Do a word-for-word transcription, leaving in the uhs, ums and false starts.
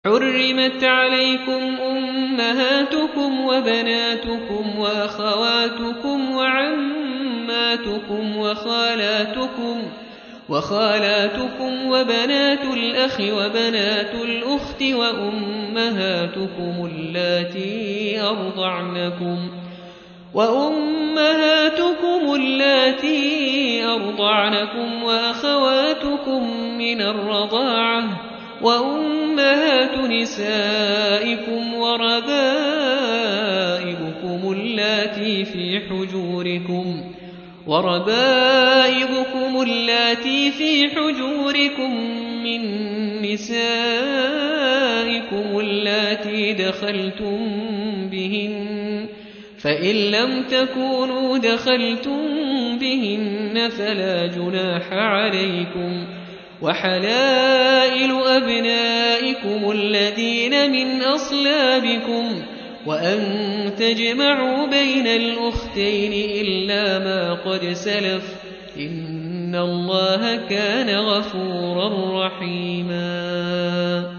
حرمت عليكم أمهاتكم وبناتكم وأخواتكم وعماتكم وخالاتكم وخالاتكم وبنات الأخ وبنات الأخت وأمهاتكم اللاتي أرضعنكم وأمهاتكم اللاتي أرضعنكم وأخواتكم من الرضاعة وأمهات نسائكم وربائبكم اللاتي في حجوركم وربائبكم اللاتي في حجوركم من نسائكم اللاتي دخلتم بهن فإن لم تكونوا دخلتم بهن فلا جناح عليكم وحلائل أبنائكم الذين من أصلابكم وأن تجمعوا بين الأختين إلا ما قد سلف إن الله كان غفورا رحيما.